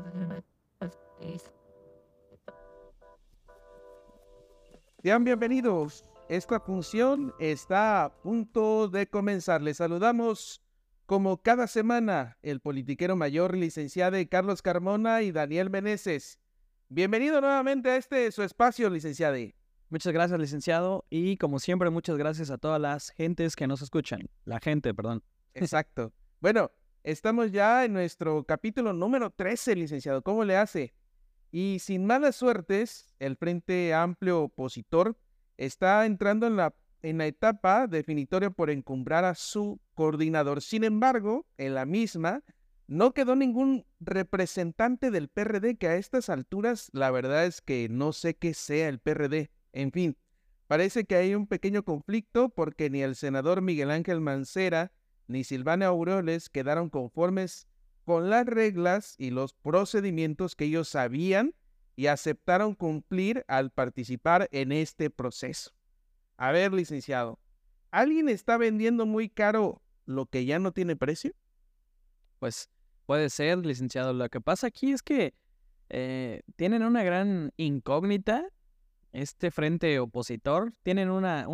Sean bienvenidos. Esta función está a punto de comenzar. Les saludamos como cada semana el politiquero mayor, licenciado Carlos Carmona y Daniel Meneses. Bienvenido nuevamente a su espacio, licenciado. Muchas gracias, licenciado, y como siempre, muchas gracias a todas las gentes que nos escuchan. La gente, perdón. Exacto. Bueno, estamos ya en nuestro capítulo número 13, licenciado. ¿Cómo le hace? Y sin malas suertes, el Frente Amplio opositor está entrando en la etapa definitoria por encumbrar a su coordinador. Sin embargo, en la misma, no quedó ningún representante del PRD, que a estas alturas la verdad es que no sé qué sea el PRD. En fin, parece que hay un pequeño conflicto porque ni el senador Miguel Ángel Mancera ni Silvana Aureoles quedaron conformes con las reglas y los procedimientos que ellos sabían y aceptaron cumplir al participar en este proceso. A ver, licenciado, ¿alguien está vendiendo muy caro lo que ya no tiene precio? Pues puede ser, licenciado. Lo que pasa aquí es que tienen una gran incógnita. Este frente opositor, tienen una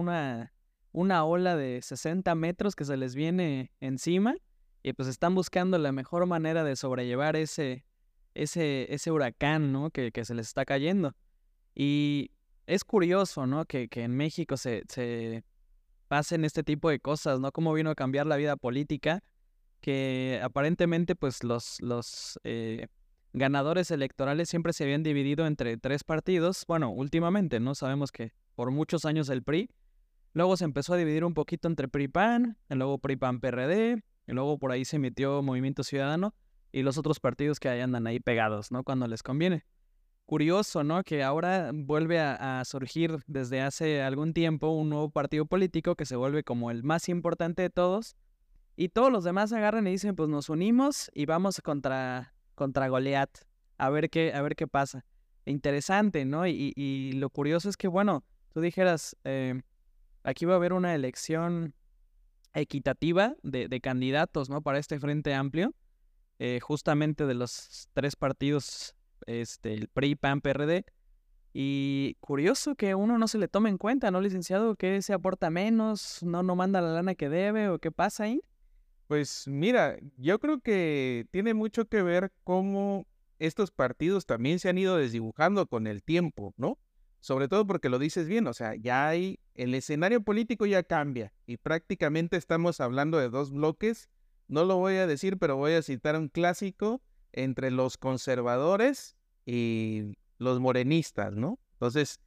ola de 60 metros que se les viene encima y pues están buscando la mejor manera de sobrellevar ese huracán, ¿no? que se les está cayendo. Y es curioso, ¿no? que en México se pasen este tipo de cosas, ¿no? Cómo vino a cambiar la vida política, que aparentemente pues los ganadores electorales siempre se habían dividido entre tres partidos. Bueno, últimamente, ¿no? Sabemos que por muchos años el PRI, luego se empezó a dividir un poquito entre PRI-PAN, y luego PRI-PAN-PRD, y luego por ahí se metió Movimiento Ciudadano y los otros partidos que ahí andan ahí pegados, ¿no? Cuando les conviene. Curioso, ¿no? Que ahora vuelve a surgir desde hace algún tiempo un nuevo partido político que se vuelve como el más importante de todos, y todos los demás agarran y dicen, pues nos unimos y vamos contra Goliat, a ver qué pasa. Interesante, ¿no? Y lo curioso es que, bueno, tú dijeras, aquí va a haber una elección equitativa de candidatos, ¿no? Para este Frente Amplio, justamente de los tres partidos, el PRI, PAN, PRD. Y curioso que uno no se le tome en cuenta, ¿no, licenciado? ¿Que se aporta menos? ¿No manda la lana que debe? ¿O qué pasa ahí? Pues mira, yo creo que tiene mucho que ver cómo estos partidos también se han ido desdibujando con el tiempo, ¿no? Sobre todo porque lo dices bien, o sea, el escenario político ya cambia y prácticamente estamos hablando de dos bloques. No lo voy a decir, pero voy a citar un clásico entre los conservadores y los morenistas, ¿no? Entonces,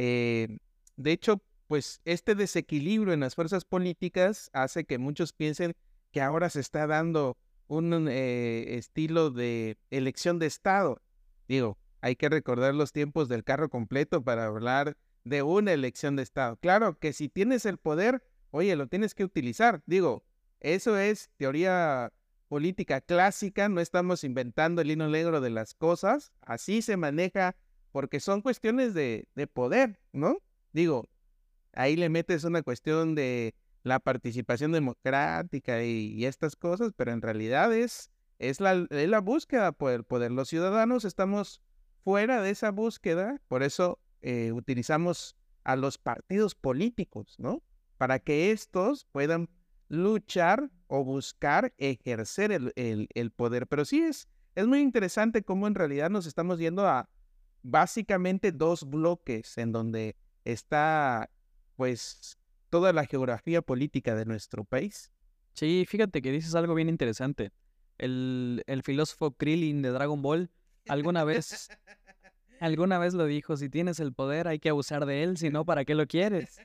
de hecho, pues este desequilibrio en las fuerzas políticas hace que muchos piensen que ahora se está dando un estilo de elección de Estado. Digo, hay que recordar los tiempos del carro completo para hablar de una elección de Estado. Claro que si tienes el poder, oye, lo tienes que utilizar. Digo, eso es teoría política clásica, no estamos inventando el hilo negro de las cosas, así se maneja porque son cuestiones de poder, ¿no? Digo, ahí le metes una cuestión de la participación democrática y estas cosas, pero en realidad es la búsqueda por el poder. Los ciudadanos estamos fuera de esa búsqueda, por eso utilizamos a los partidos políticos, ¿no? Para que estos puedan luchar o buscar ejercer el poder. Pero sí es muy interesante cómo en realidad nos estamos yendo a básicamente dos bloques en donde está pues toda la geografía política de nuestro país. Sí, fíjate que dices algo bien interesante. El filósofo Krillin de Dragon Ball alguna vez, alguna vez lo dijo: si tienes el poder hay que abusar de él, si no, ¿para qué lo quieres?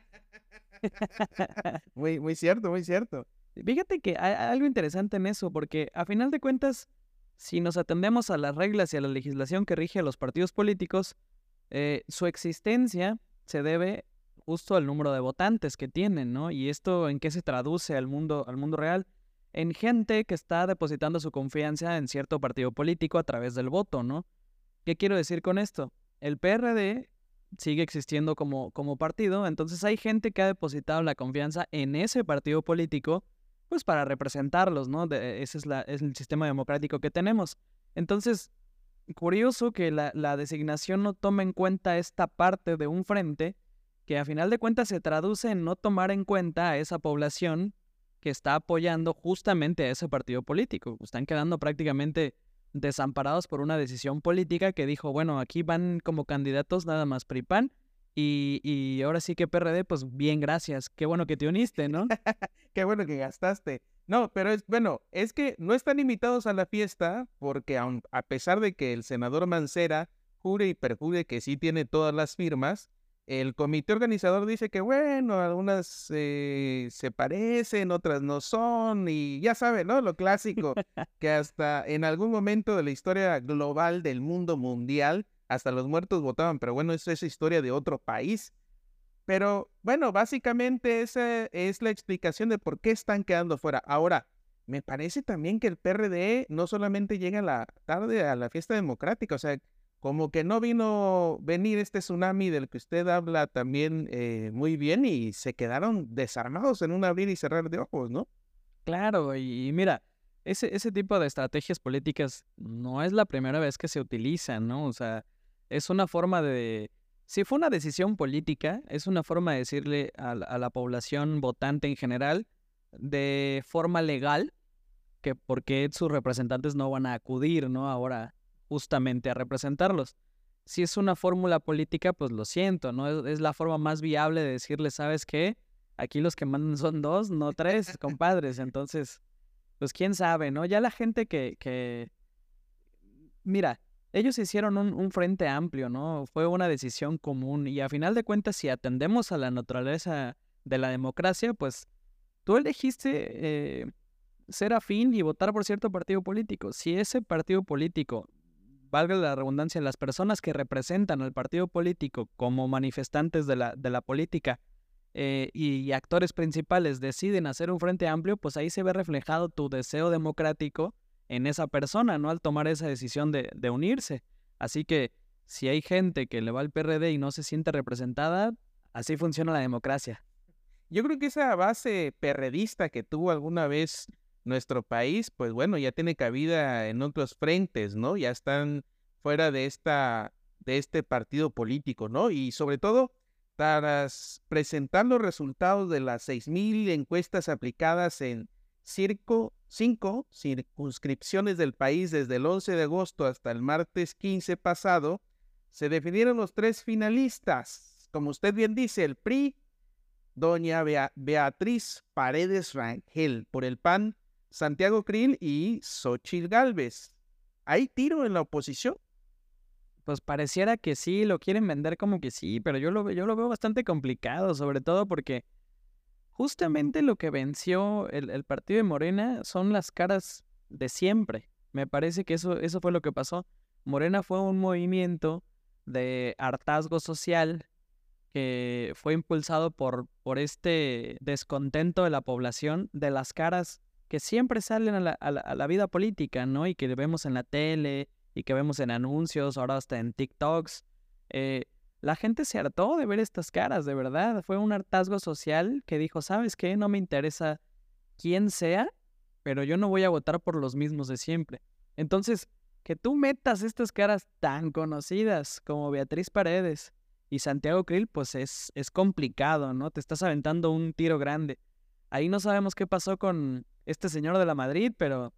Muy, muy cierto, muy cierto. Fíjate que hay algo interesante en eso, porque a final de cuentas, si nos atendemos a las reglas y a la legislación que rige a los partidos políticos, su existencia se debe justo al número de votantes que tienen, ¿no? Y esto, ¿en qué se traduce al mundo real? En gente que está depositando su confianza en cierto partido político a través del voto, ¿no? ¿Qué quiero decir con esto? El PRD sigue existiendo como partido, entonces hay gente que ha depositado la confianza en ese partido político, pues para representarlos, ¿no? Ese es el sistema democrático que tenemos. Entonces, curioso que la designación no tome en cuenta esta parte de un frente que a final de cuentas se traduce en no tomar en cuenta a esa población que está apoyando justamente a ese partido político. Están quedando prácticamente desamparados por una decisión política que dijo, bueno, aquí van como candidatos nada más PRI-PAN y ahora sí que PRD, pues bien, gracias. Qué bueno que te uniste, ¿no? Qué bueno que gastaste. No, pero bueno, es que no están invitados a la fiesta porque a pesar de que el senador Mancera jure y perjure que sí tiene todas las firmas, el comité organizador dice que bueno, algunas se parecen, otras no son y ya sabe, ¿no? Lo clásico, que hasta en algún momento de la historia global del mundo mundial, hasta los muertos votaban, pero bueno, eso es historia de otro país. Pero bueno, básicamente esa es la explicación de por qué están quedando fuera. Ahora, me parece también que el PRD no solamente llega a la tarde a la fiesta democrática, o sea, como que no vino venir este tsunami del que usted habla también muy bien y se quedaron desarmados en un abrir y cerrar de ojos, ¿no? Claro, y mira, ese tipo de estrategias políticas no es la primera vez que se utilizan, ¿no? O sea, es una forma de... Si fue una decisión política, es una forma de decirle a la población votante en general, de forma legal, que por qué sus representantes no van a acudir, ¿no? Ahora justamente a representarlos. Si es una fórmula política, pues lo siento, ¿no? Es la forma más viable de decirle, ¿sabes qué? Aquí los que mandan son dos, no tres, compadres. Entonces, pues quién sabe, ¿no? Ya la gente mira, ellos hicieron un frente amplio, ¿no? Fue una decisión común y a final de cuentas, si atendemos a la naturaleza de la democracia, pues tú elegiste ser afín y votar por cierto partido político. Si ese partido político, valga la redundancia, las personas que representan al partido político como manifestantes de la política y actores principales deciden hacer un frente amplio, pues ahí se ve reflejado tu deseo democrático en esa persona, ¿no? Al tomar esa decisión de unirse. Así que si hay gente que le va al PRD y no se siente representada, así funciona la democracia. Yo creo que esa base perredista que tuvo alguna vez nuestro país, pues bueno, ya tiene cabida en otros frentes, ¿no? Ya están fuera de este partido político, ¿no? Y sobre todo, tras presentar los resultados de las 6,000 encuestas aplicadas en cinco circunscripciones del país desde el 11 de agosto hasta el martes 15 pasado, se definieron los tres finalistas. Como usted bien dice, el PRI, doña Beatriz Paredes Rangel, por el PAN, Santiago Krill y Xóchitl Gálvez. ¿Hay tiro en la oposición? Pues pareciera que sí, lo quieren vender como que sí, pero yo lo veo bastante complicado, sobre todo porque justamente lo que venció el partido de Morena son las caras de siempre. Me parece que eso fue lo que pasó. Morena fue un movimiento de hartazgo social que fue impulsado por este descontento de la población, de las caras que siempre salen a la vida política, ¿no? Y que vemos en la tele y que vemos en anuncios, ahora hasta en TikToks. Eh, la gente se hartó de ver estas caras, de verdad. Fue un hartazgo social que dijo, ¿sabes qué? No me interesa quién sea, pero yo no voy a votar por los mismos de siempre. Entonces, que tú metas estas caras tan conocidas como Beatriz Paredes y Santiago Krill, pues es complicado, ¿no? Te estás aventando un tiro grande. Ahí no sabemos qué pasó con este señor de la Madrid, pero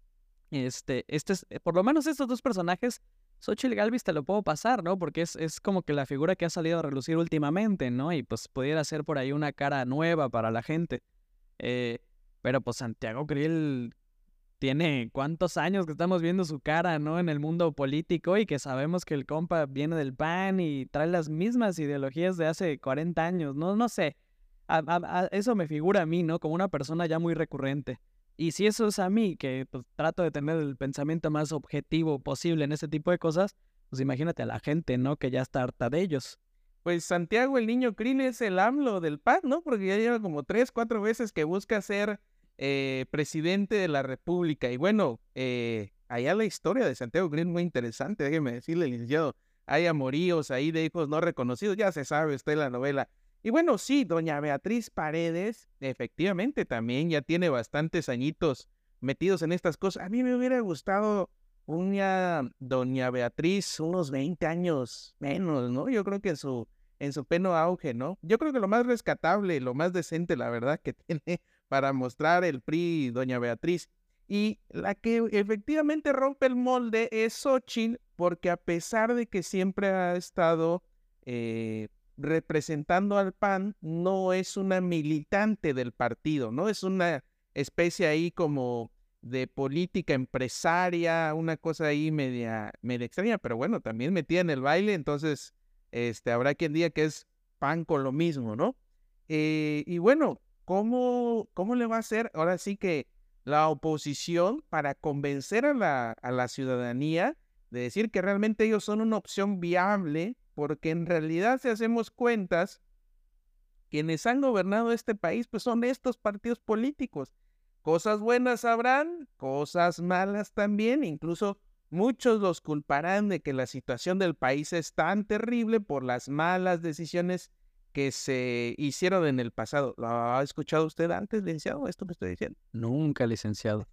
por lo menos estos dos personajes, Xóchitl Gálvez te lo puedo pasar, ¿no? Porque es como que la figura que ha salido a relucir últimamente, ¿no? Y pues pudiera ser por ahí una cara nueva para la gente. Eh, pero pues Santiago Krill tiene cuántos años que estamos viendo su cara, ¿no? En el mundo político y que sabemos que el compa viene del PAN y trae las mismas ideologías de hace 40 años, ¿no? No sé. Eso me figura a mí, ¿no? Como una persona ya muy recurrente. Y si eso es a mí, que pues, trato de tener el pensamiento más objetivo posible en ese tipo de cosas, pues imagínate a la gente, ¿no? Que ya está harta de ellos. Pues Santiago el Niño Krill es el AMLO del PAN, ¿no? Porque ya lleva como 3, 4 veces que busca ser presidente de la República. Y bueno, allá la historia de Santiago Krill es muy interesante, déjeme decirle, licenciado. Hay amoríos ahí de hijos no reconocidos, ya se sabe usted la novela. Y bueno, sí, doña Beatriz Paredes, efectivamente, también ya tiene bastantes añitos metidos en estas cosas. A mí me hubiera gustado doña Beatriz unos 20 años menos, ¿no? Yo creo que en su pleno auge, ¿no? Yo creo que lo más rescatable, lo más decente, la verdad, que tiene para mostrar el PRI, doña Beatriz. Y la que efectivamente rompe el molde es Xóchitl, porque a pesar de que siempre ha estado representando al PAN, no es una militante del partido, ¿no? Es una especie ahí como de política empresaria, una cosa ahí media extraña, pero bueno, también metida en el baile, entonces habrá quien diga que es PAN con lo mismo, ¿no? Y bueno, ¿cómo le va a hacer ahora sí que la oposición para convencer a la ciudadanía de decir que realmente ellos son una opción viable? Porque en realidad, si hacemos cuentas, quienes han gobernado este país, pues son estos partidos políticos. Cosas buenas habrán, cosas malas también, incluso muchos los culparán de que la situación del país es tan terrible por las malas decisiones que se hicieron en el pasado. ¿Lo ha escuchado usted antes, licenciado, esto que estoy diciendo? Nunca, licenciado.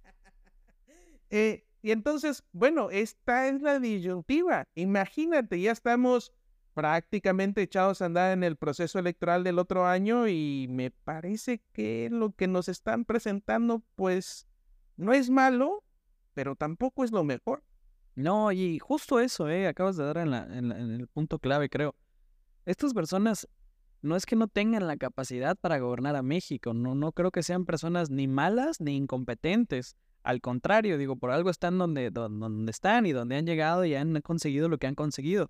Y entonces, bueno, esta es la disyuntiva. Imagínate, ya estamos prácticamente echados a andar en el proceso electoral del otro año y me parece que lo que nos están presentando, pues, no es malo, pero tampoco es lo mejor. No, y justo eso, acabas de dar en el punto clave, creo. Estas personas no es que no tengan la capacidad para gobernar a México, no creo que sean personas ni malas ni incompetentes. Al contrario, digo, por algo están donde están y donde han llegado y han conseguido lo que han conseguido.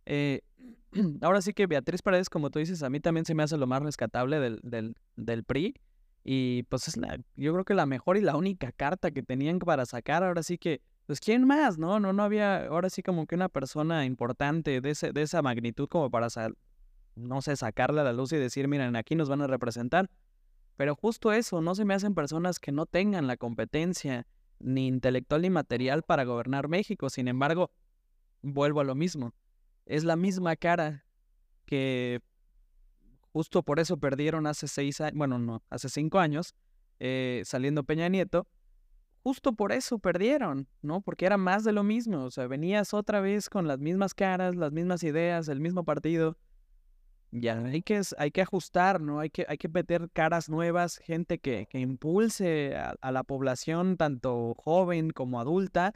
Ahora sí que Beatriz Paredes, como tú dices, a mí también se me hace lo más rescatable del PRI. Y pues yo creo que la mejor y la única carta que tenían para sacar, ahora sí que, pues ¿quién más? No había ahora sí como que una persona importante de esa magnitud como para, no sé, sacarla a la luz y decir, miren, aquí nos van a representar. Pero justo eso, no se me hacen personas que no tengan la competencia ni intelectual ni material para gobernar México. Sin embargo, vuelvo a lo mismo. Es la misma cara que justo por eso perdieron hace 6 años, bueno, no, hace 5 años, saliendo Peña Nieto. Justo por eso perdieron, ¿no? Porque era más de lo mismo. O sea, venías otra vez con las mismas caras, las mismas ideas, el mismo partido. Ya hay que ajustar, ¿no? Hay que meter caras nuevas, gente que impulse a la población, tanto joven como adulta,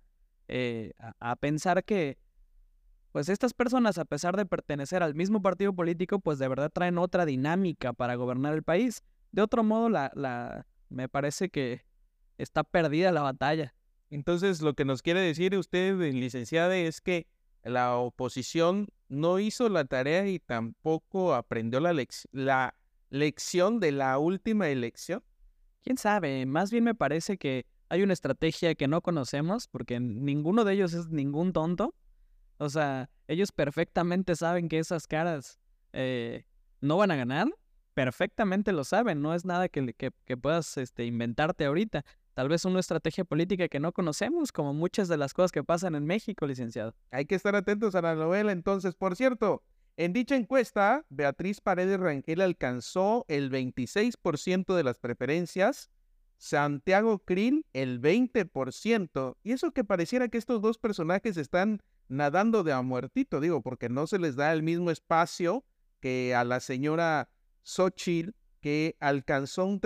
a pensar que, pues estas personas, a pesar de pertenecer al mismo partido político, pues de verdad traen otra dinámica para gobernar el país. De otro modo, me parece que está perdida la batalla. Entonces, lo que nos quiere decir usted, licenciada, es que la oposición no hizo la tarea y tampoco aprendió la lección de la última elección. ¿Quién sabe? Más bien me parece que hay una estrategia que no conocemos, porque ninguno de ellos es ningún tonto. O sea, ellos perfectamente saben que esas caras no van a ganar. Perfectamente lo saben, no es nada que puedas inventarte ahorita. Tal vez una estrategia política que no conocemos, como muchas de las cosas que pasan en México, licenciado. Hay que estar atentos a la novela. Entonces, por cierto, en dicha encuesta, Beatriz Paredes Rangel alcanzó el 26% de las preferencias, Santiago Krill el 20%, y eso que pareciera que estos dos personajes están nadando de a muertito, digo, porque no se les da el mismo espacio que a la señora Xóchitl, que alcanzó un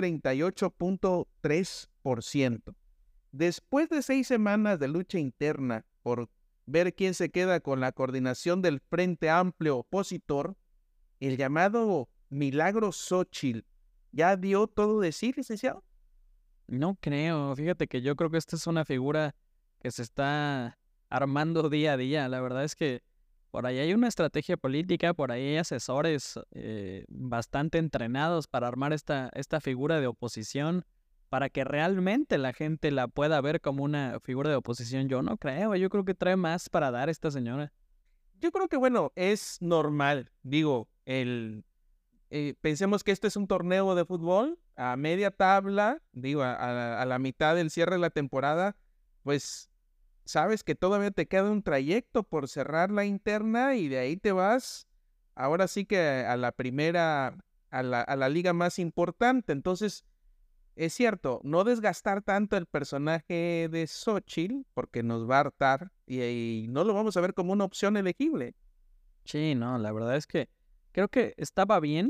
38.3%. Después de 6 semanas de lucha interna por ver quién se queda con la coordinación del Frente Amplio opositor, el llamado Milagro Xóchitl ya dio todo de sí, licenciado. No creo, fíjate que yo creo que esta es una figura que se está armando día a día. La verdad es que por ahí hay una estrategia política, por ahí hay asesores bastante entrenados para armar esta figura de oposición, para que realmente la gente la pueda ver como una figura de oposición. Yo no creo, yo creo que trae más para dar esta señora. Yo creo que, bueno, es normal, digo, pensemos que este es un torneo de fútbol a media tabla, digo, a la mitad del cierre de la temporada, pues sabes que todavía te queda un trayecto por cerrar la interna y de ahí te vas, ahora sí que a la primera, a la liga más importante. Entonces, es cierto, no desgastar tanto el personaje de Xóchitl, porque nos va a hartar y no lo vamos a ver como una opción elegible. Sí, no, la verdad es que creo que estaba bien.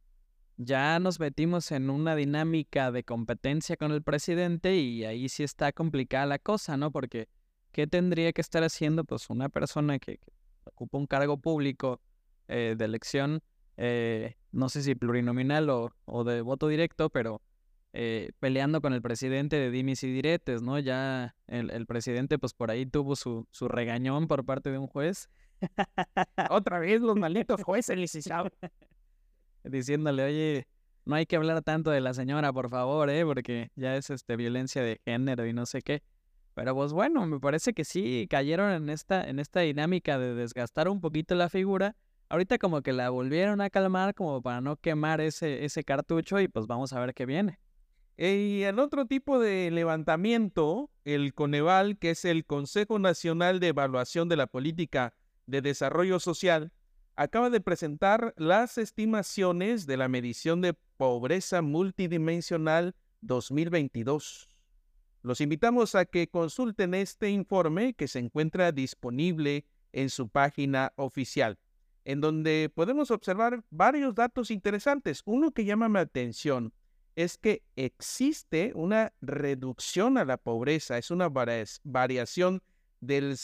Ya nos metimos en una dinámica de competencia con el presidente y ahí sí está complicada la cosa, ¿no? Porque ¿qué tendría que estar haciendo pues una persona que ocupa un cargo público de elección, no sé si plurinominal o de voto directo, pero peleando con el presidente de dimes y diretes, ¿no? Ya el presidente pues por ahí tuvo su regañón por parte de un juez. Otra vez los malditos jueces, licenciado. Diciéndole, oye, no hay que hablar tanto de la señora, por favor, porque ya es violencia de género y no sé qué. Pero pues bueno, me parece que sí cayeron en esta dinámica de desgastar un poquito la figura. Ahorita como que la volvieron a calmar como para no quemar ese cartucho y pues vamos a ver qué viene. Y en otro tipo de levantamiento, el Coneval, que es el Consejo Nacional de Evaluación de la Política de Desarrollo Social, acaba de presentar las estimaciones de la medición de pobreza multidimensional 2022. Los invitamos a que consulten este informe que se encuentra disponible en su página oficial, en donde podemos observar varios datos interesantes. Uno que llama mi atención es que existe una reducción a la pobreza, es una variación del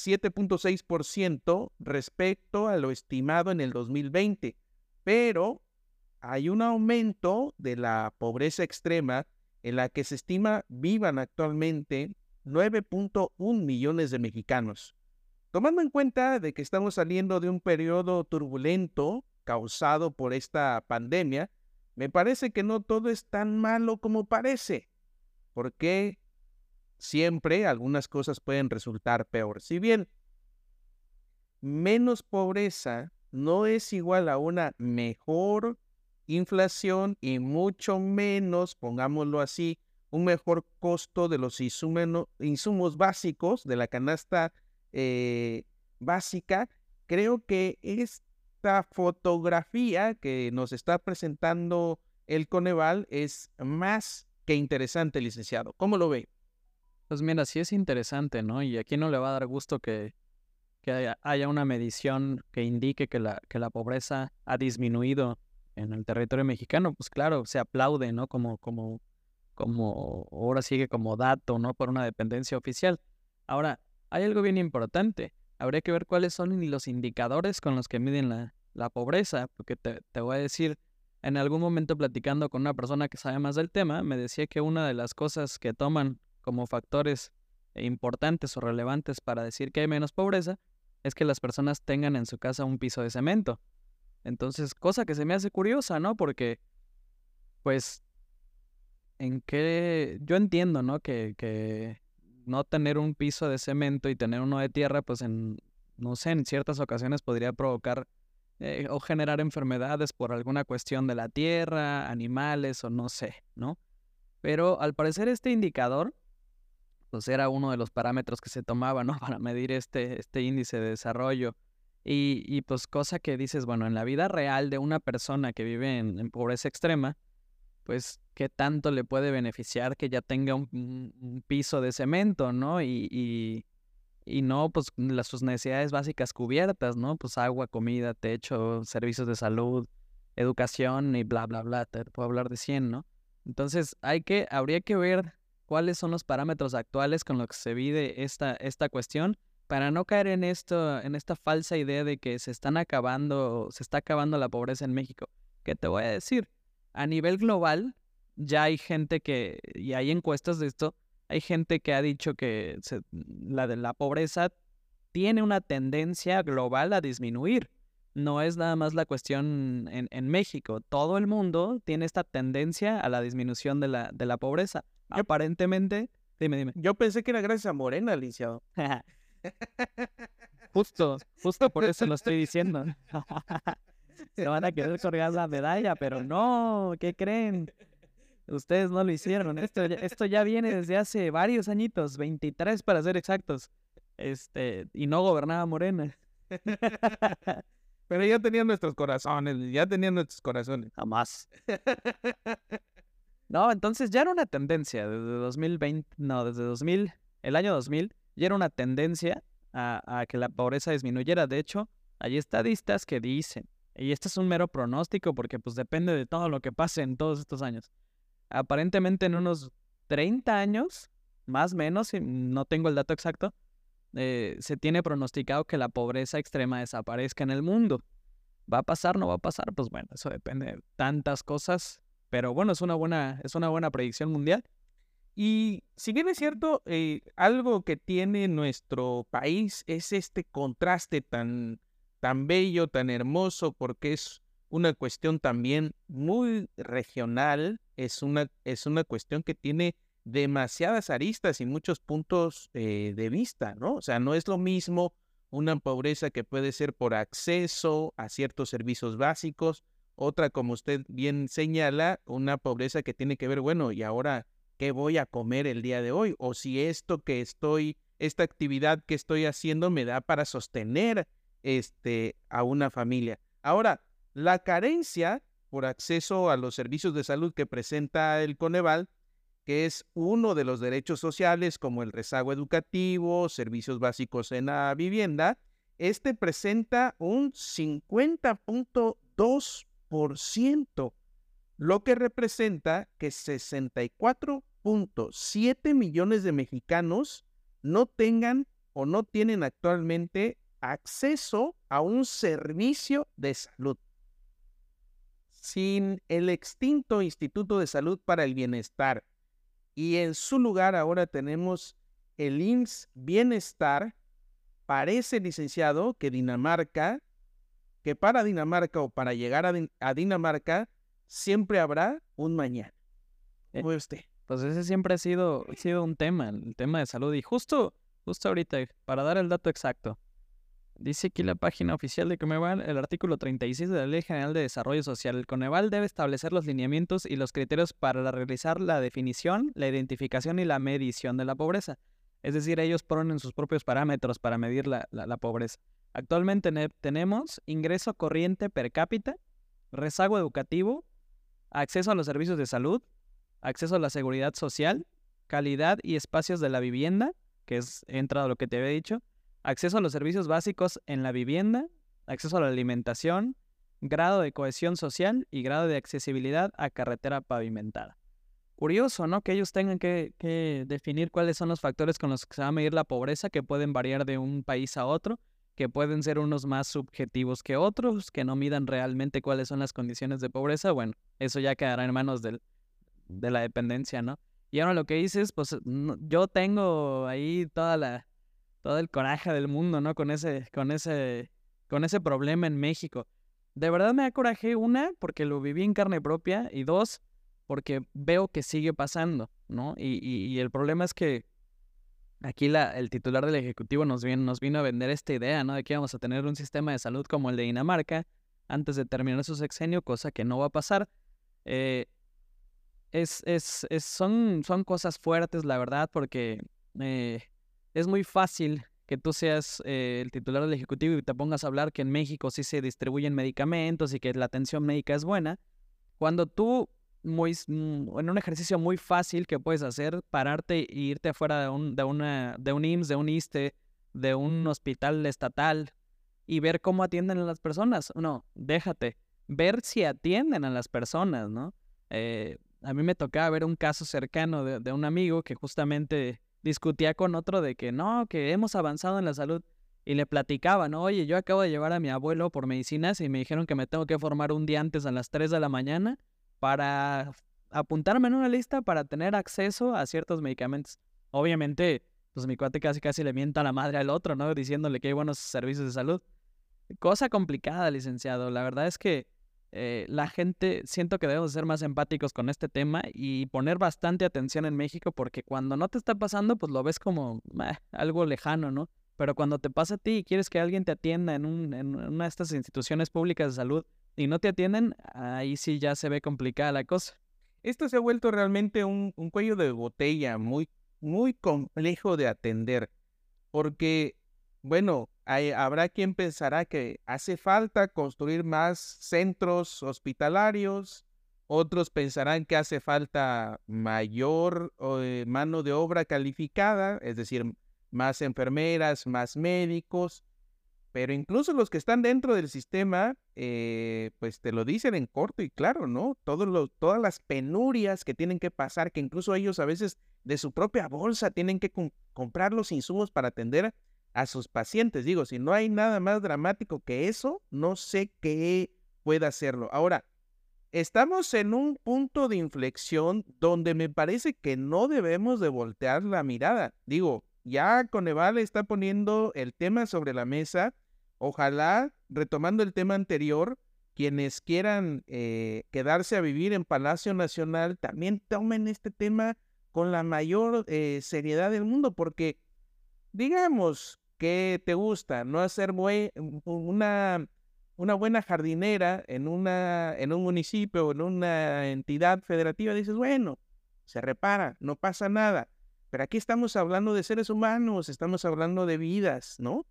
7.6% respecto a lo estimado en el 2020, pero hay un aumento de la pobreza extrema en la que se estima vivan actualmente 9.1 millones de mexicanos. Tomando en cuenta de que estamos saliendo de un periodo turbulento causado por esta pandemia, me parece que no todo es tan malo como parece, porque siempre algunas cosas pueden resultar peor. Si bien menos pobreza no es igual a una mejor inflación y mucho menos, pongámoslo así, un mejor costo de los insumos básicos de la canasta básica, creo que esta fotografía que nos está presentando el Coneval es más que interesante, licenciado. ¿Cómo lo ve? Pues mira, sí es interesante, ¿no? Y aquí no le va a dar gusto que haya una medición que indique que la pobreza ha disminuido en el territorio mexicano. Pues claro, se aplaude, ¿no? Como ahora sigue como dato, ¿no? Por una dependencia oficial. Ahora, hay algo bien importante. Habría que ver cuáles son los indicadores con los que miden la pobreza, porque te voy a decir, en algún momento platicando con una persona que sabe más del tema, me decía que una de las cosas que toman como factores importantes o relevantes para decir que hay menos pobreza es que las personas tengan en su casa un piso de cemento. Entonces, cosa que se me hace curiosa, ¿no? Porque, pues, yo entiendo, ¿no? Que no tener un piso de cemento y tener uno de tierra, pues no sé, en ciertas ocasiones podría provocar o generar enfermedades por alguna cuestión de la tierra, animales o no sé, ¿no? Pero al parecer este indicador, pues era uno de los parámetros que se tomaba, ¿no? Para medir este índice de desarrollo. Y pues cosa que dices, bueno, en la vida real de una persona que vive en pobreza extrema, pues qué tanto le puede beneficiar que ya tenga un piso de cemento, ¿no? Y no, pues sus necesidades básicas cubiertas, ¿no? Pues agua, comida, techo, servicios de salud, educación y bla, bla, bla. Te puedo hablar de 100, ¿no? Entonces habría que ver cuáles son los parámetros actuales con los que se mide esta cuestión para no caer en esta falsa idea de que se está acabando la pobreza en México. ¿Qué te voy a decir? A nivel global, ya hay gente y hay encuestas de esto, hay gente que ha dicho que la pobreza tiene una tendencia global a disminuir. No es nada más la cuestión en México. Todo el mundo tiene esta tendencia a la disminución de la pobreza. Aparentemente, dime. Yo pensé que era gracias a Morena, licenciado. Justo por eso lo estoy diciendo. Se van a querer colgar la medalla, pero no, ¿qué creen? Ustedes no lo hicieron. Esto ya viene desde hace varios añitos, 23 para ser exactos. Y no gobernaba Morena. Pero ya tenían nuestros corazones, Jamás. No, entonces ya era una tendencia desde 2020, no, desde 2000, el año 2000, ya era una tendencia a que la pobreza disminuyera. De hecho, hay estadistas que dicen, y este es un mero pronóstico porque pues depende de todo lo que pase en todos estos años. Aparentemente en unos 30 años, más o menos, y no tengo el dato exacto, se tiene pronosticado que la pobreza extrema desaparezca en el mundo. ¿Va a pasar? ¿No va a pasar? Pues bueno, eso depende de tantas cosas. Pero bueno, es una buena predicción mundial. Y si bien es cierto, algo que tiene nuestro país es este contraste tan bello, tan hermoso, porque es una cuestión también muy regional, es una cuestión que tiene demasiadas aristas y muchos puntos de vista, ¿no? O sea, no es lo mismo una pobreza que puede ser por acceso a ciertos servicios básicos, otra, como usted bien señala, una pobreza que tiene que ver, bueno, y ahora qué voy a comer el día de hoy, o si esta actividad que estoy haciendo me da para sostener a una familia. Ahora, la carencia por acceso a los servicios de salud que presenta el Coneval, que es uno de los derechos sociales como el rezago educativo, servicios básicos en la vivienda, presenta un 50.2%, lo que representa que 64.7 millones de mexicanos no tengan o no tienen actualmente acceso a un servicio de salud. Sin el extinto Instituto de Salud para el Bienestar y en su lugar ahora tenemos el IMSS Bienestar, parece, licenciado, que para Dinamarca o para llegar a Dinamarca siempre habrá un mañana. ¿Cómo ve usted? Pues ese siempre ha sido un tema, el tema de salud. Y justo ahorita, para dar el dato exacto, dice aquí la página oficial de Coneval, el artículo 36 de la Ley General de Desarrollo Social. El Coneval debe establecer los lineamientos y los criterios para realizar la definición, la identificación y la medición de la pobreza. Es decir, ellos ponen sus propios parámetros para medir la pobreza. Actualmente tenemos ingreso corriente per cápita, rezago educativo, acceso a los servicios de salud, acceso a la seguridad social, calidad y espacios de la vivienda, que entra a lo que te había dicho, acceso a los servicios básicos en la vivienda, acceso a la alimentación, grado de cohesión social y grado de accesibilidad a carretera pavimentada. Curioso, ¿no? Que ellos tengan que definir cuáles son los factores con los que se va a medir la pobreza, que pueden variar de un país a otro, que pueden ser unos más subjetivos que otros, que no midan realmente cuáles son las condiciones de pobreza. Bueno, eso ya quedará en manos de la dependencia, ¿no? Y ahora lo que dices, pues yo tengo ahí todo el coraje del mundo, ¿no? Con ese problema en México. De verdad me da coraje, una, porque lo viví en carne propia, y dos, porque veo que sigue pasando, ¿no? Y el problema es que aquí el titular del Ejecutivo nos vino a vender esta idea, ¿no? De que íbamos a tener un sistema de salud como el de Dinamarca antes de terminar su sexenio, cosa que no va a pasar. Son cosas fuertes, la verdad, porque es muy fácil que tú seas el titular del Ejecutivo y te pongas a hablar que en México sí se distribuyen medicamentos y que la atención médica es buena, cuando tú, en un ejercicio muy fácil que puedes hacer, pararte e irte afuera de un IMSS, de un ISSSTE, de un hospital estatal y ver cómo atienden a las personas. No, déjate, ver si atienden a las personas, ¿no? A mí me tocaba ver un caso cercano de un amigo que justamente discutía con otro de que no, que hemos avanzado en la salud, y le platicaba, ¿no? Oye, yo acabo de llevar a mi abuelo por medicinas y me dijeron que me tengo que formar un día antes a las 3 de la mañana para apuntarme en una lista para tener acceso a ciertos medicamentos. Obviamente, pues mi cuate casi le mienta a la madre al otro, ¿no? Diciéndole que hay buenos servicios de salud. Cosa complicada, licenciado. La verdad es que la gente, siento que debemos ser más empáticos con este tema y poner bastante atención en México, porque cuando no te está pasando, pues lo ves como algo lejano, ¿no? Pero cuando te pasa a ti y quieres que alguien te atienda en una de estas instituciones públicas de salud y no te atienden, ahí sí ya se ve complicada la cosa. Esto se ha vuelto realmente un cuello de botella muy, muy complejo de atender, porque, bueno, habrá quien pensará que hace falta construir más centros hospitalarios, Otros pensarán que hace falta mayor mano de obra calificada, es decir, más enfermeras, más médicos, pero incluso los que están dentro del sistema, pues te lo dicen en corto y claro, ¿no? Todas las penurias que tienen que pasar, que incluso ellos a veces de su propia bolsa tienen que comprar los insumos para atender a sus pacientes. Digo, si no hay nada más dramático que eso, no sé qué pueda hacerlo. Ahora, estamos en un punto de inflexión donde me parece que no debemos de voltear la mirada. Digo, ya Coneval está poniendo el tema sobre la mesa. Ojalá, retomando el tema anterior, quienes quieran quedarse a vivir en Palacio Nacional también tomen este tema con la mayor seriedad del mundo, porque digamos que te gusta no hacer una buena jardinera en un municipio o en una entidad federativa, dices, bueno, se repara, no pasa nada. Pero aquí estamos hablando de seres humanos, estamos hablando de vidas, ¿no?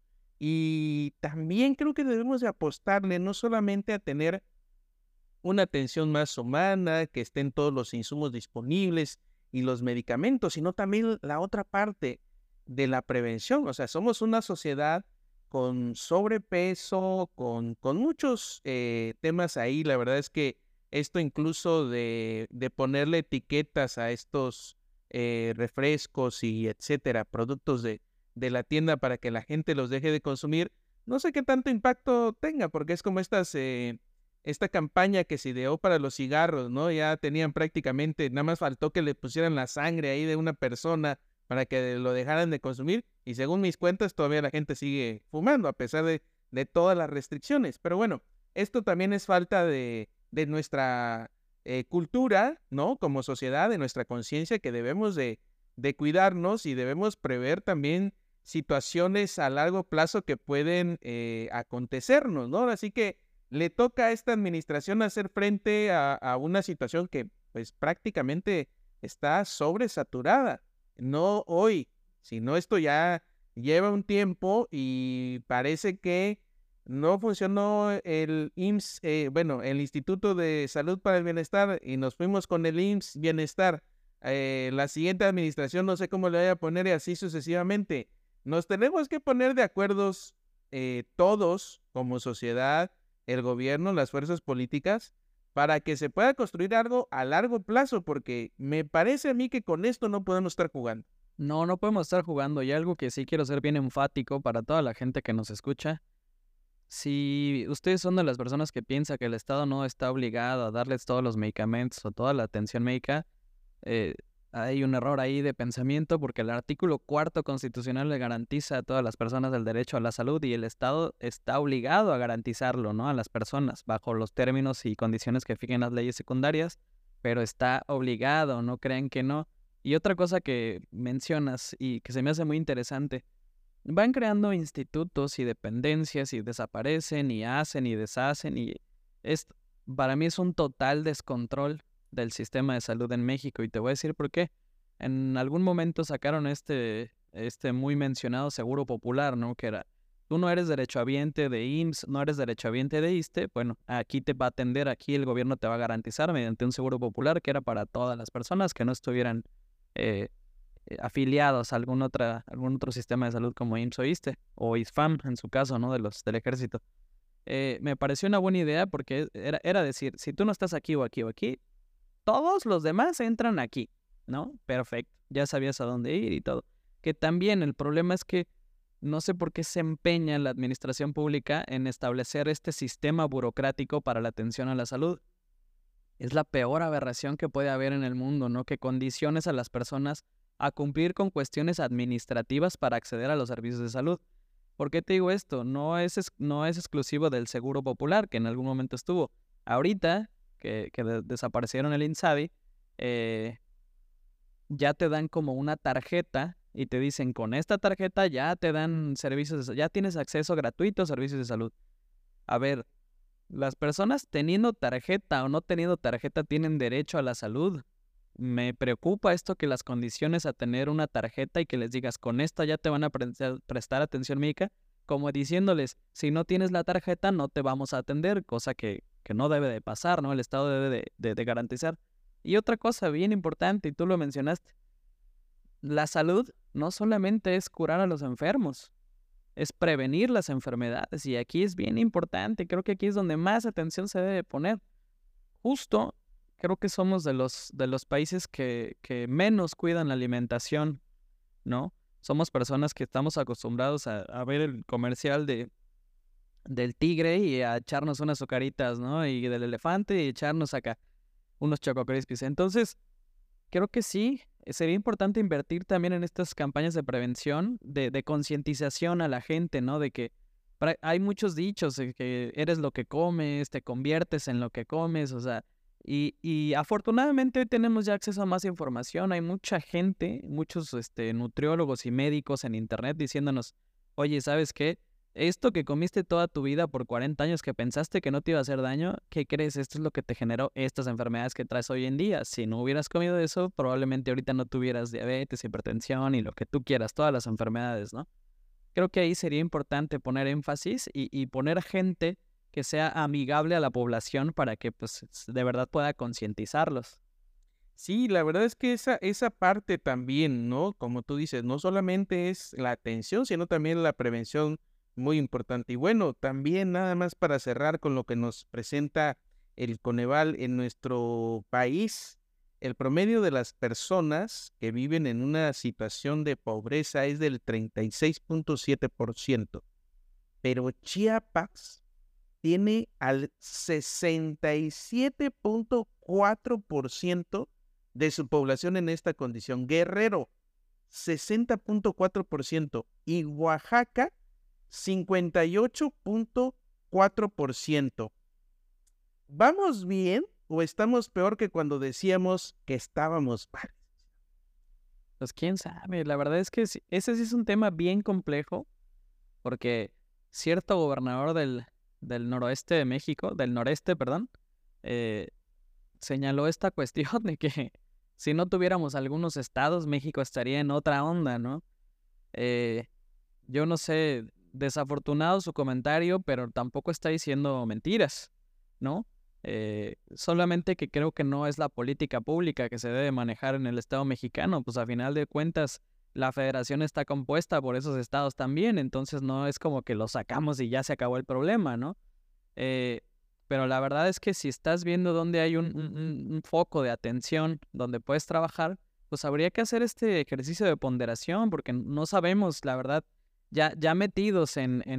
Y también creo que debemos de apostarle no solamente a tener una atención más humana, que estén todos los insumos disponibles y los medicamentos, sino también la otra parte de la prevención. O sea, somos una sociedad con sobrepeso, con muchos temas ahí. La verdad es que esto incluso de ponerle etiquetas a estos refrescos y etcétera, productos de la tienda para que la gente los deje de consumir, no sé qué tanto impacto tenga, porque es como esta campaña que se ideó para los cigarros, ¿no? Ya tenían prácticamente, nada más faltó que le pusieran la sangre ahí de una persona para que lo dejaran de consumir, y según mis cuentas todavía la gente sigue fumando a pesar de todas las restricciones. Pero bueno, esto también es falta de nuestra cultura, ¿no? Como sociedad, de nuestra conciencia, que debemos de cuidarnos y debemos prever también situaciones a largo plazo que pueden acontecernos, ¿no? Así que le toca a esta administración hacer frente a una situación que pues prácticamente está sobresaturada. No hoy, sino esto ya lleva un tiempo y parece que no funcionó el IMSS, bueno, el Instituto de Salud para el Bienestar, y nos fuimos con el IMSS Bienestar. La siguiente administración no sé cómo le voy a poner, y así sucesivamente. Nos tenemos que poner de acuerdo todos como sociedad, el gobierno, las fuerzas políticas, para que se pueda construir algo a largo plazo, porque me parece a mí que con esto no podemos estar jugando. No, no podemos estar jugando. Y algo que sí quiero ser bien enfático para toda la gente que nos escucha. Si ustedes son de las personas que piensa que el Estado no está obligado a darles todos los medicamentos o toda la atención médica, hay un error ahí de pensamiento, porque el artículo 4 constitucional le garantiza a todas las personas el derecho a la salud, y el Estado está obligado a garantizarlo, ¿no? A las personas bajo los términos y condiciones que fijen las leyes secundarias, pero está obligado, no crean que no. Y otra cosa que mencionas y que se me hace muy interesante: van creando institutos y dependencias y desaparecen y hacen y deshacen, y es, para mí es un total descontrol del sistema de salud en México, y te voy a decir por qué. En algún momento sacaron este muy mencionado Seguro Popular, ¿no? Que era, tú no eres derechohabiente de IMSS, no eres derechohabiente de ISSSTE, bueno, aquí te va a atender, aquí el gobierno te va a garantizar mediante un Seguro Popular que era para todas las personas que no estuvieran afiliados a algún otro sistema de salud como IMSS o ISSSTE, o ISFAM en su caso, ¿no? Del ejército. Me pareció una buena idea, porque era decir, si tú no estás aquí o aquí o aquí, todos los demás entran aquí, ¿no? Perfecto, ya sabías a dónde ir y todo. Que también el problema es que no sé por qué se empeña la administración pública en establecer este sistema burocrático para la atención a la salud. Es la peor aberración que puede haber en el mundo, ¿no? Que condiciones a las personas a cumplir con cuestiones administrativas para acceder a los servicios de salud. ¿Por qué te digo esto? No es exclusivo del Seguro Popular, que en algún momento estuvo. Ahorita que desaparecieron el INSABI, ya te dan como una tarjeta y te dicen, con esta tarjeta ya te dan servicios, ya tienes acceso gratuito a servicios de salud. A ver, las personas teniendo tarjeta o no teniendo tarjeta tienen derecho a la salud. Me preocupa esto, que las condiciones a tener una tarjeta y que les digas, con esta ya te van a prestar atención médica, como diciéndoles, si no tienes la tarjeta no te vamos a atender, cosa que que no debe de pasar, ¿no? El Estado debe de garantizar. Y otra cosa bien importante, y tú lo mencionaste, la salud no solamente es curar a los enfermos, es prevenir las enfermedades. Y aquí es bien importante, creo que aquí es donde más atención se debe poner. Justo, creo que somos de los países que menos cuidan la alimentación, ¿no? Somos personas que estamos acostumbrados a ver el comercial del tigre y a echarnos unas azucaritas, ¿no? Y del elefante y echarnos acá unos Choco Crispies. Entonces, creo que sí, sería importante invertir también en estas campañas de prevención, de concientización a la gente, ¿no? De que hay muchos dichos de que eres lo que comes, te conviertes en lo que comes, o sea, y afortunadamente hoy tenemos ya acceso a más información. Hay mucha gente, muchos nutriólogos y médicos en internet diciéndonos, oye, ¿sabes qué? Esto que comiste toda tu vida por 40 años que pensaste que no te iba a hacer daño, ¿qué crees? Esto es lo que te generó estas enfermedades que traes hoy en día. Si no hubieras comido eso, probablemente ahorita no tuvieras diabetes, hipertensión y lo que tú quieras, todas las enfermedades, ¿no? Creo que ahí sería importante poner énfasis y poner gente que sea amigable a la población para que pues de verdad pueda concientizarlos. Sí, la verdad es que esa parte también, ¿no? Como tú dices, no solamente es la atención, sino también la prevención muy importante. Y bueno, también nada más para cerrar con lo que nos presenta el Coneval en nuestro país, el promedio de las personas que viven en una situación de pobreza es del 36.7%, pero Chiapas tiene al 67.4% de su población en esta condición. Guerrero, 60.4%. Y Oaxaca, 58.4%. ¿Vamos bien o estamos peor que cuando decíamos que estábamos mal? Pues quién sabe, la verdad es que ese sí es un tema bien complejo porque cierto gobernador del noroeste de México, del noreste, perdón, eh, señaló esta cuestión de que si no tuviéramos algunos estados, México estaría en otra onda, ¿no? Eh, yo no sé, desafortunado su comentario, pero tampoco está diciendo mentiras, ¿no? Solamente que creo que no es la política pública que se debe manejar en el Estado mexicano, pues a final de cuentas la federación está compuesta por esos estados también, entonces no es como que lo sacamos y ya se acabó el problema, ¿no? Eh, pero la verdad es que si estás viendo dónde hay un foco de atención, donde puedes trabajar, pues habría que hacer este ejercicio de ponderación, porque no sabemos, la verdad, ya metidos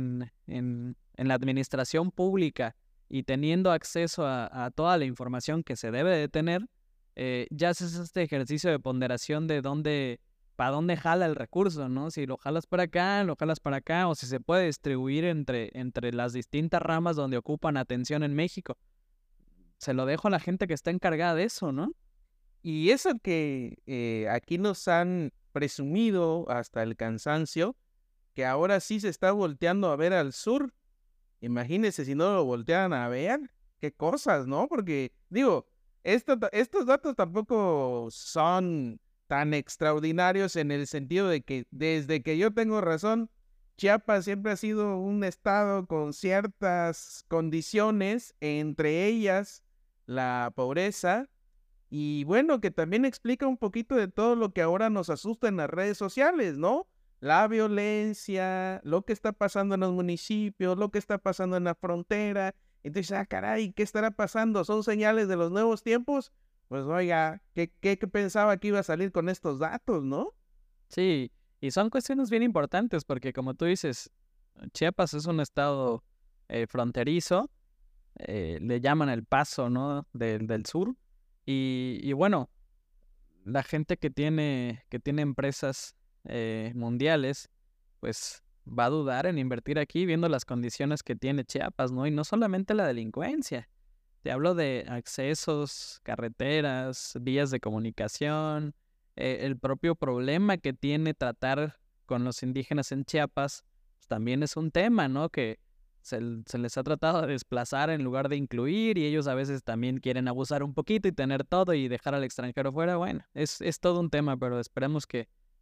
en la administración pública y teniendo acceso a toda la información que se debe de tener, ya haces este ejercicio de ponderación de para dónde jala el recurso, ¿no? Si lo jalas para acá, lo jalas para acá, o si se puede distribuir entre las distintas ramas donde ocupan atención en México. Se lo dejo a la gente que está encargada de eso, ¿no? Y eso que aquí nos han presumido hasta el cansancio, que ahora sí se está volteando a ver al sur. Imagínense si no lo voltearan a ver, qué cosas, ¿no? Porque, digo, estos datos tampoco son tan extraordinarios en el sentido de que desde que yo tengo razón, Chiapas siempre ha sido un estado con ciertas condiciones, entre ellas la pobreza, y bueno, que también explica un poquito de todo lo que ahora nos asusta en las redes sociales, ¿no? La violencia, lo que está pasando en los municipios, lo que está pasando en la frontera. Entonces, caray, ¿qué estará pasando? ¿Son señales de los nuevos tiempos? Pues oiga, ¿qué pensaba que iba a salir con estos datos, no? Sí, y son cuestiones bien importantes porque como tú dices, Chiapas es un estado fronterizo, le llaman el Paso, ¿no? Del sur. Y bueno, la gente que tiene empresas mundiales, pues va a dudar en invertir aquí viendo las condiciones que tiene Chiapas, ¿no? Y no solamente la delincuencia. Te hablo de accesos, carreteras, vías de comunicación, el propio problema que tiene tratar con los indígenas en Chiapas, pues también es un tema, ¿no? Que se les ha tratado de desplazar en lugar de incluir y ellos a veces también quieren abusar un poquito y tener todo y dejar al extranjero fuera. Bueno, es todo un tema, pero esperemos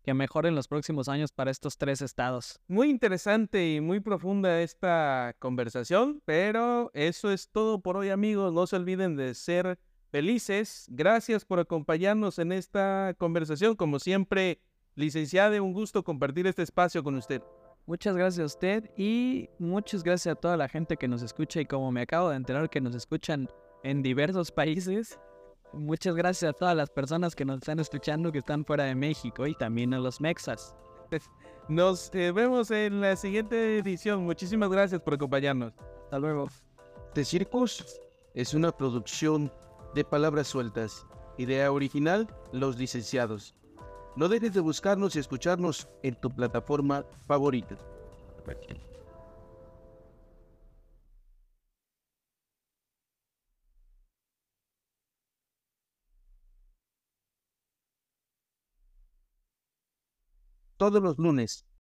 que mejore en los próximos años para estos tres estados. Muy interesante y muy profunda esta conversación, pero eso es todo por hoy, amigos. No se olviden de ser felices. Gracias por acompañarnos en esta conversación. Como siempre, licenciada, un gusto compartir este espacio con usted. Muchas gracias a usted y muchas gracias a toda la gente que nos escucha y como me acabo de enterar que nos escuchan en diversos países. Muchas gracias a todas las personas que nos están escuchando que están fuera de México y también a los mexas. Nos vemos en la siguiente edición. Muchísimas gracias por acompañarnos. Hasta luego. The Circus es una producción de Palabras Sueltas. Idea original, Los Licenciados. No dejes de buscarnos y escucharnos en tu plataforma favorita. Todos los lunes